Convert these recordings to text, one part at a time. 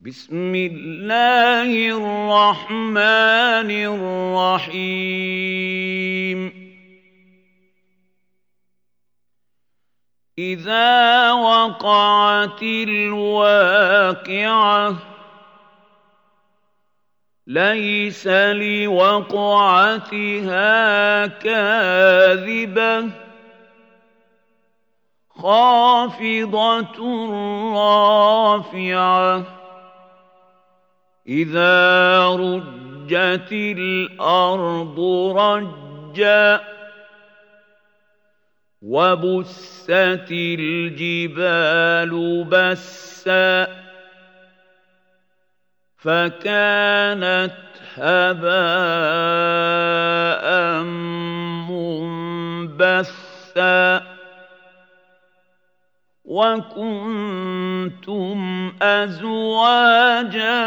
بسم الله الرحمن الرحيم إذا وقعت الواقعة ليس لوقعتها كاذبة خافضة رافعة إذا رجت الأرض رجا وبست الجبال بسا فكانت هباء منبثا وكنتم أزواجا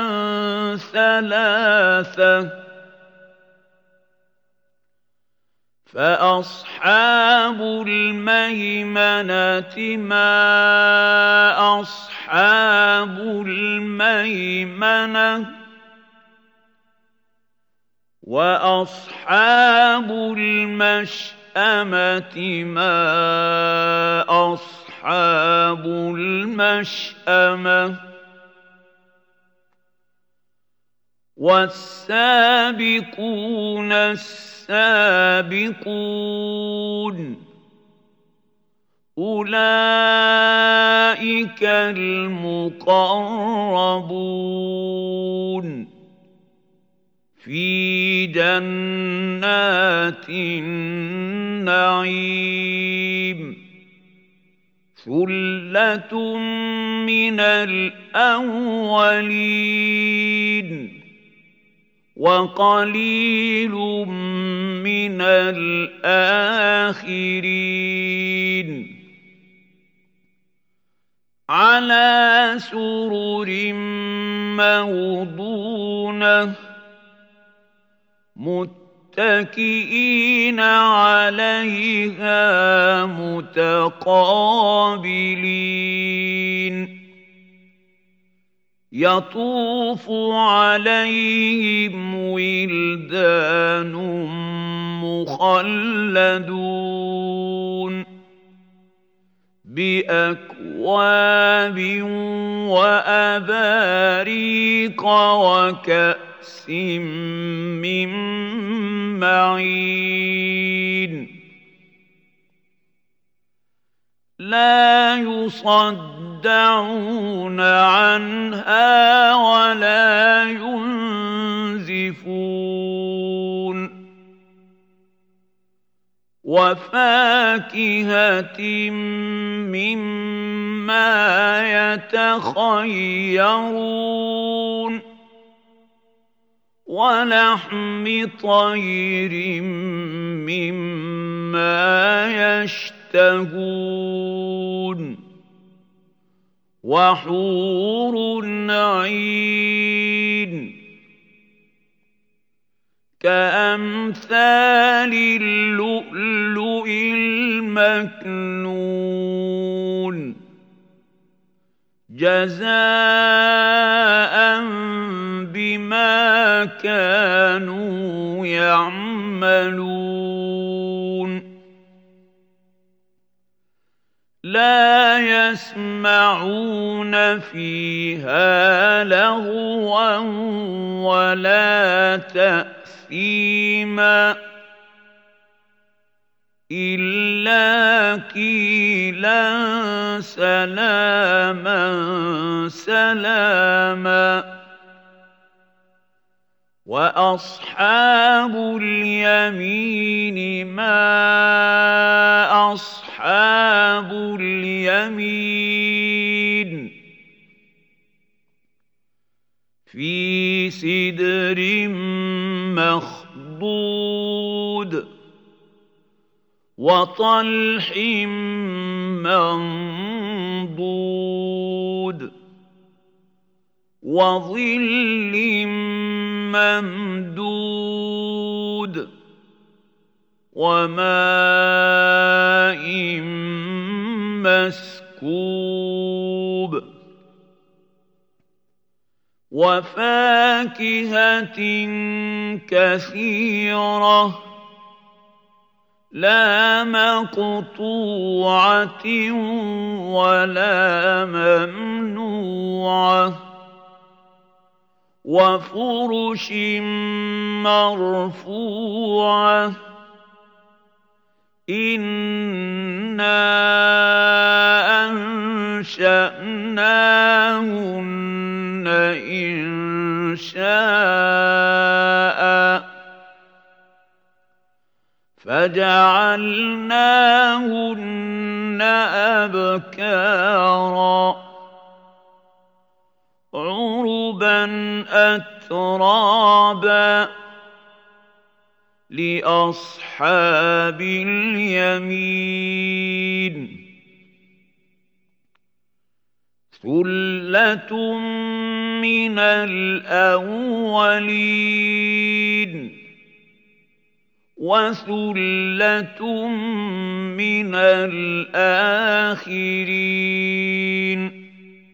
ثلاثة فأصحاب الميمنة ما أصحاب الميمنة وأصحاب المشأمة ما أصحاب المشأمة والسابقون السابقون أولئك المقربون في جنات النعيم ثلة من الأولين وقليل من الآخرين على سرر موضونة متكئين عليها متقابلين يطوف عليهم ولدان مخلدون بأكواب وأباريق وكأس من معين لا يصدعون عنها ولا ينزفون وفاكهة مما يتخيرون ولحم طير مما يشتهون وحور عين كأمثال اللؤلؤ المكنون جزاء بما كانوا يعملون لا يسمعون فيها لغوا ولا تأثيما إلا قيلا سلاما سلاما وأصحاب اليمين ما أصحاب اليمين في سدر مخضود وطلح منضود وظل ممدود وماء مسكوب وفاكهة كثيرة لا مقطوعة ولا ممنوعة وفرش مرفوعة إنا أنشأناهن إنشاء فجعلناهن أبكارا عربا أترابا لأصحاب اليمين ثلة من الأولين وثلة من الآخرين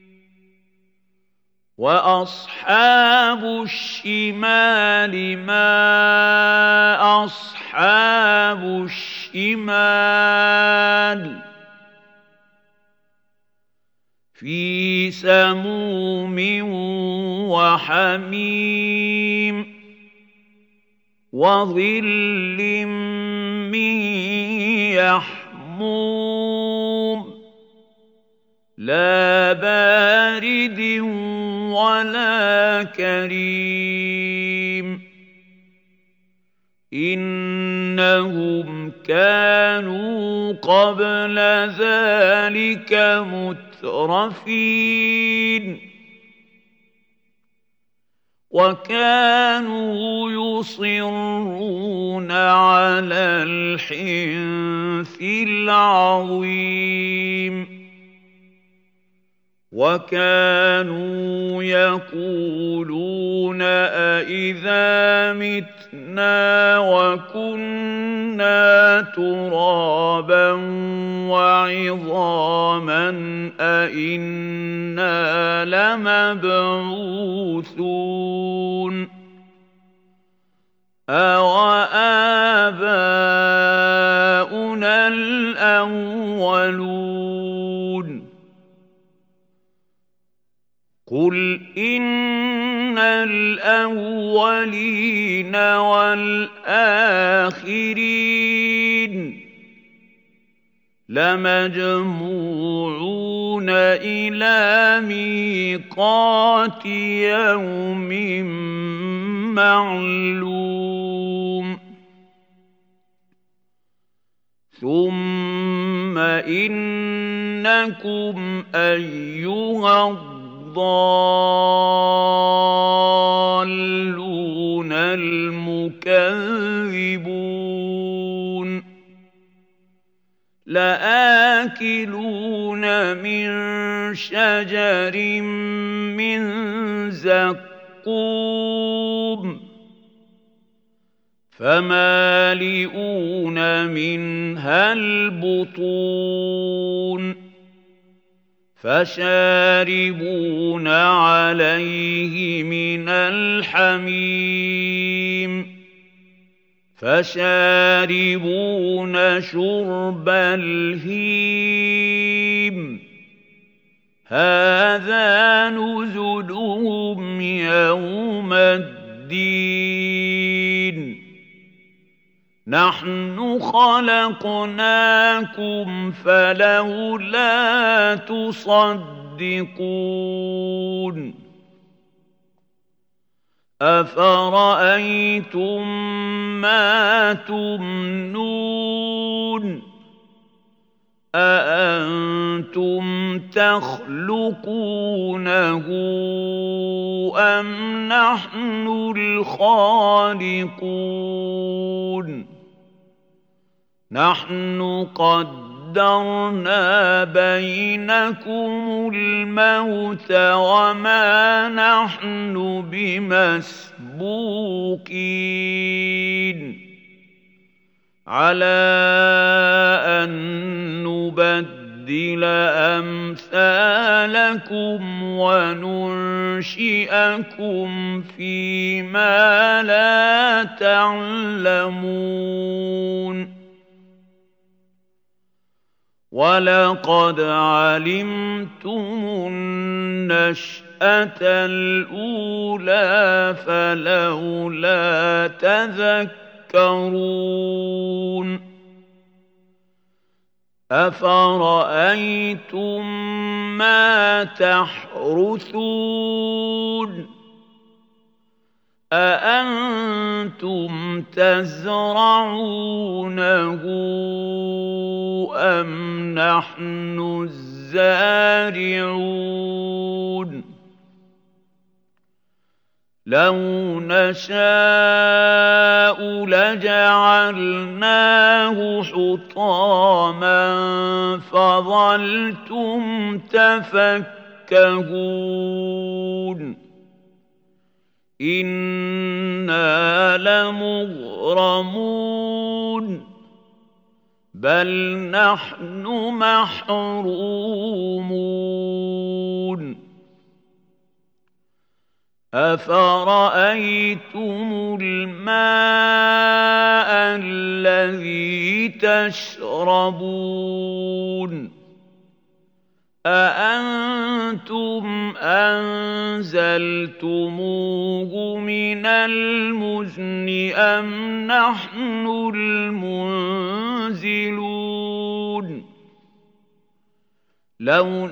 وأصحاب الشمال ما أصحاب الشمال في سموم وحميم وظل من يحموم لا بارد ولا كريم إنهم كانوا قبل ذلك مترفين وكانوا يصرون على الحنث العظيم وكانوا يقولون أإذا متنا وكنا ترابا وعظاما أإنا لمبعوثون أوآباؤنا الأولون قل إن الأولين والآخرين لمجموعون إلى ميقات يوم معلوم ثم إنكم أيها الضالون المكذبون لآكلون من شجر من زقوم فمالئون منها البطون فشاربون عليه من الحميم فشاربون شرب الهيم هذا نزلهم يوم الدين نحن خلقناكم فلولا تصدقون أفرأيتم ما تمنون أأنتم تخلقونه أم نحن الخالقون نحن قدرنا بينكم الموت وما نحن بمسبوقين على أن نبدل نُبَدِّلَ أَمْثَالَكُمْ وَنُنشِئَكُمْ فِيمَا لَا تَعْلَمُونَ وَلَقَدْ عَلِمْتُمُ النَّشْأَةَ الْأُولَىٰ فَلَوْلَا تَذَكَّرُونَ أَفَرَأَيْتُم مَّا تَحْرُثُونَ أَأَنتُمْ تَزْرَعُونَهُ أَمْ نَحْنُ الزَّارِعُونَ لَوْ نَشَاءُ لَجَعَلْنَاهُ حُطَامًا فَظَلْتُمْ تَفَكَّهُونَ إِنَّا لَمُغْرَمُونَ بَلْ نَحْنُ مَحْرُومُونَ أَفَرَأَيْتُمُ الْمَاءَ الَّذِي تَشْرَبُونَ أَأَنتُمْ أَنزَلْتُمُوهُ مِنَ الْمُزْنِ أَمْ نَحْنُ الْمُنزِلُونَ لَوْ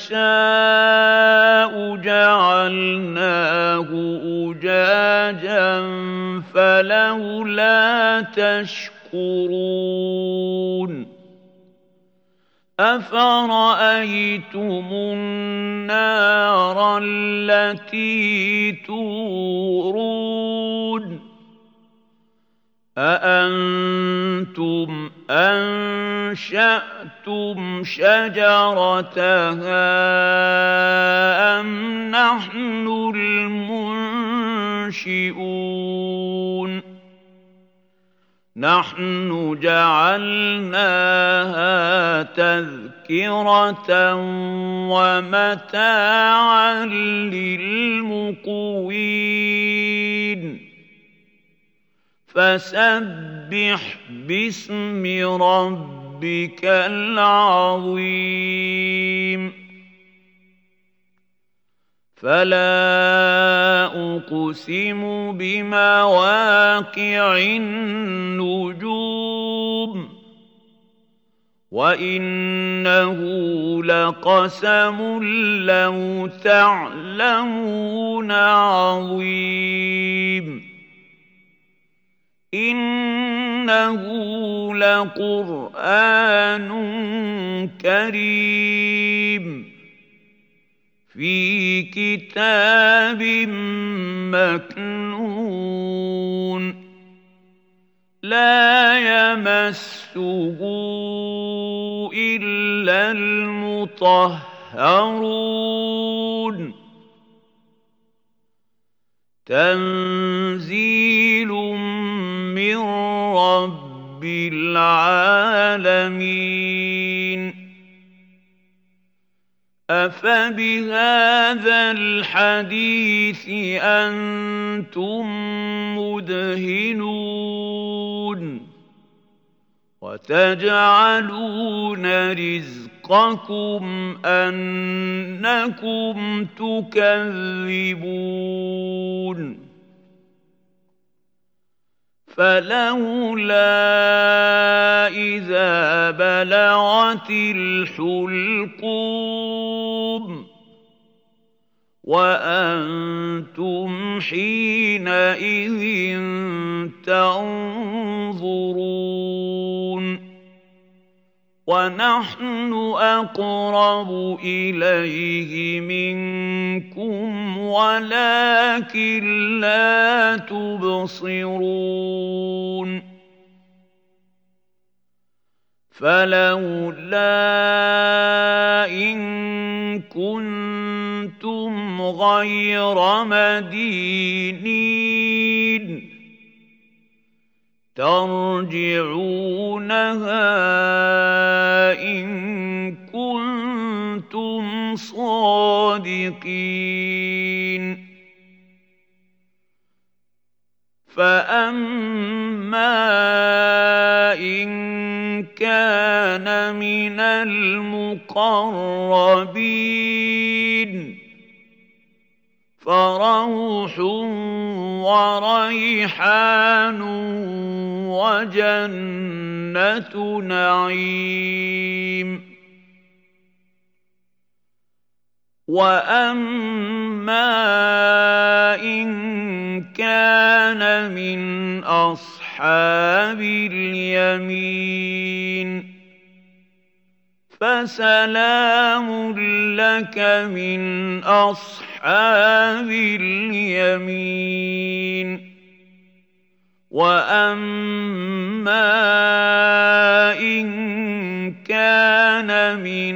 نَشَاءُ جَعَلْنَاهُ أُجَاجًا فَلَوْلَا تَشْكُرُونَ أَفَرَأَيْتُمُ النَّارَ الَّتِي تُورُونَ أَأَنتُمْ أَنشَأْتُمْ شَجَرَتَهَا أَمْ نَحْنُ الْمُنشِئُونَ نَحْنُ جَعَلْنَاهَا تَذْكِرَةً وَمَتَاعًا لِّلْمُقْوِينَ فَسَبِّحْ بِاسْمِ رَبِّكَ الْعَظِيمِ فَلَا أُقْسِمُ بِمَوَاقِعِ النُّجُومِ وَإِنَّهُ لَقَسَمٌ لَّوْ تَعْلَمُونَ عَظِيمٌ إِنَّهُ لَقُرْآنٌ كَرِيمٌ فِي كِتَابٍ مَّكْنُونٍ لَّا يَمَسُّهُ إِلَّا الْمُطَهَّرُونَ تَنزِيلٌ مِّن رَّبِّ الْعَالَمِينَ أَفَبِهَٰذَا الْحَدِيثِ أَنتُم مُّدْهِنُونَ وَتَجْعَلُونَ رِزْقَكُمْ أَنَّكُمْ تُكَذِّبُونَ فَلَوْلَا إِذَا بَلَغَتِ الْحُلْقُومَ وَأَنتُمْ حِينَئِذٍ تَنظُرُونَ وَنَحْنُ أَقْرَبُ إِلَيْهِ مِنكُمْ وَلَٰكِن لَّا تُبْصِرُونَ فَلَوْلَا إِن كُنتُمْ غَيْرَ مَدِينِينَ تَرْجِعُونَهَا إِن كُنتُمْ كنتم صادقين فأما إن كان من المقربين فروح وريحان وجنة نعيم وأما إن كان من أصحاب اليمين فسلام لك من أصحاب اليمين وأما إن كان من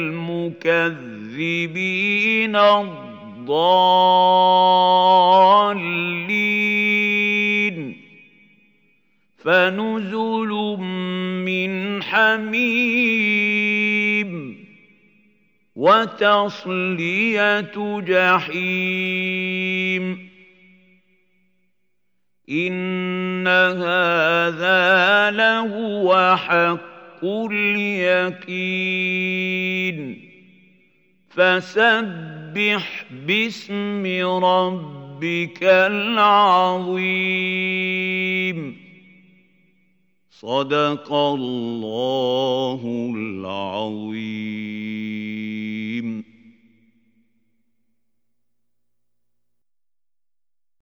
المكذبين الضالين فنزل من حميم وتصلية جحيم إن هذا لهو حق اليقين فسبح باسم ربك العظيم صدق الله العظيم